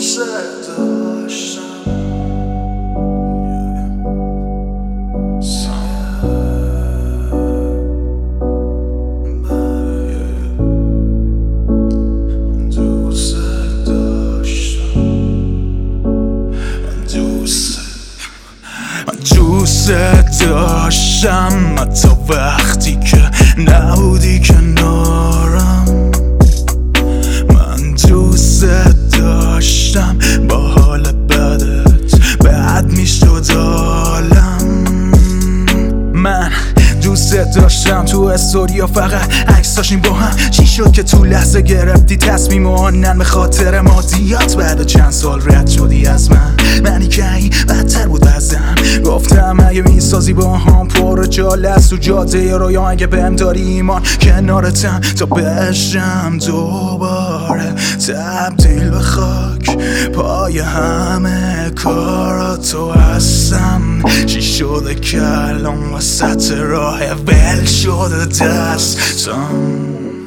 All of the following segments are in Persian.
دوست داشتم حتی وقتی که نبودی کنارم. من دوست داشتم با حال بدت بد میشد حالم. من دوست داشتم تو استوریا فقط عکس داشتیم با هم. چی شد که تو لحظه گرفتی تصمیم و آنن به خاطر مادیات؟ بعد چند سال رد شدی از منی که این بدتر بود ازم. گفتم اگه میسازی با هم پر جال است تو جاده رویا، اگه بهم داری ایمان کنارتم تا بشم دوباره تبدیل به خاک پای همه کاراتو هستم. چی شده که الان وسط راه ول شده دستم؟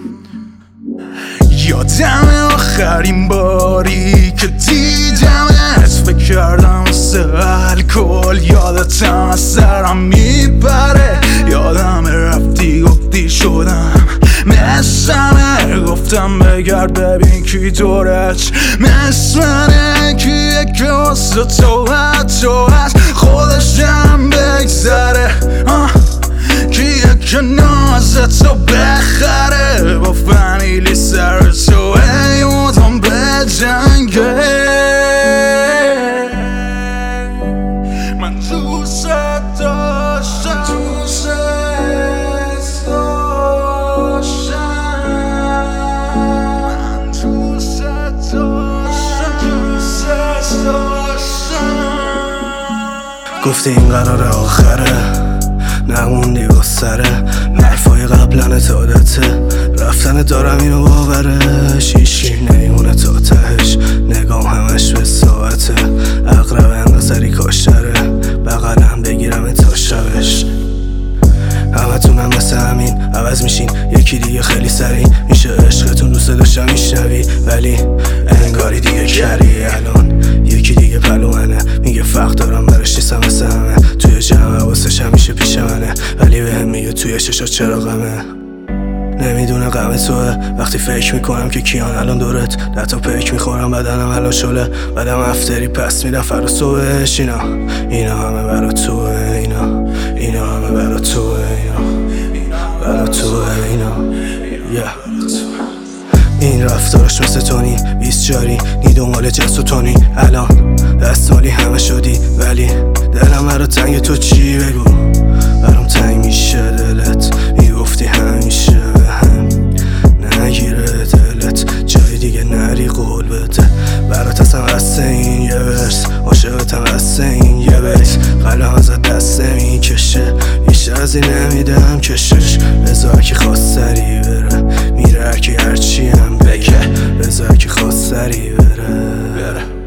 یادم آخرین باری که دیدمت فکر کردم مثل الکل یادتم از سرم میپره. یادم رفتی گفتی شدم مثل گفتم بگرد ببین کی دورت مثل منه، کیه که واسه تو هست خودشم بگذره، کیه که نازتو بخره با فامیلی سر تو ایمودم به جنگه. من دوست داشتم گفتی این قرار آخره نموندی با سره حرفای قبلن عادته رفتن دارم اینو باورش هیچکی نمیمونه تا تهش نگام همش به ساعته اقرب انقذری کاشتره بغلم بگیرم تا شبش. همتونم مثل همین عوض میشین یکی دیگه خیلی سریع میشه عشقتون دوست داشتم میشنوی ولی انگاری دیگه کری الان یکی دیگه پلومنه میگه فقر دارم براش نیستم مثل همه توی جمع واسش همیشه پیش منه ولی بهم میگه توی چشات چرا غمه. نمیدونه غم توه وقتی فکر میکنم که کیان الان دورت دتا پیک میخورم بدنم الان شله بدم افتری پس میرم فرا صبحش اینا همه برا توه اینا همه برا توه برا توه این رفتارش مثل تونی 20 جاری نی دنبال جنس و تونی الان دستالی همه شدی ولی دلم برا تنگ تو چی بگو برام تنگ میشه دلت میگفتی همیشه به هم نگیره دلت جای دیگه نری قول بده برات اصلا قصه این یه برس عاشقتم قصه این یه بیت قلم ازت دسته میکشه بیشتر از این نمیدم کشش بذار که خواست سری بره میره که هرچی هم بگه بذار که خواست سری بره